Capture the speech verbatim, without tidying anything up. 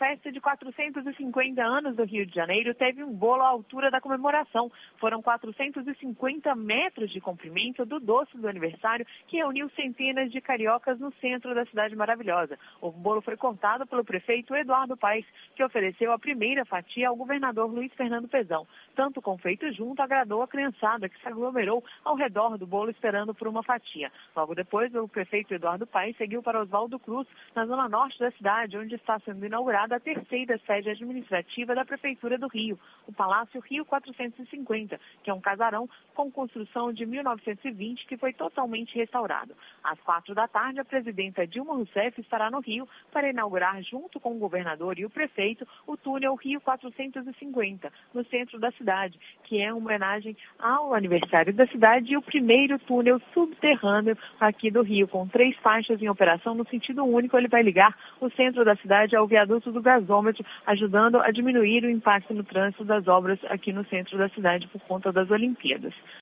festa de quatrocentos e cinquenta anos do Rio de Janeiro teve um bolo à altura da comemoração. Foram quatrocentos e cinquenta metros de comprimento do doce do aniversário que reuniu centenas de cariocas no centro da cidade maravilhosa. O bolo foi cortado pelo prefeito Eduardo Paes, que ofereceu a primeira fatia ao governador Luiz Fernando Pezão. Tanto o confeito junto agradou a criançada, que se aglomerou ao redor do bolo esperando por uma fatia. Logo depois, o prefeito Eduardo Paes seguiu para Oswaldo Cruz, na zona norte da cidade, onde está sendo inaugurada a terceira sede administrativa da Prefeitura do Rio, o Palácio Rio quatrocentos e cinquenta, que é um casarão com construção de mil novecentos e vinte que foi totalmente restaurado. Às quatro da tarde, a presidenta Dilma Rousseff estará no Rio para inaugurar, junto com o governador e o prefeito, o túnel Rio quatrocentos e cinquenta, no centro da cidade, que é uma homenagem ao aniversário da cidade e o primeiro túnel subterrâneo aqui do Rio, com três faixas em operação no sentido único. Ele vai ligar o centro da cidade ao viaduto do gasômetro, ajudando a diminuir o impacto no trânsito das obras aqui no centro da cidade por conta das Olimpíadas.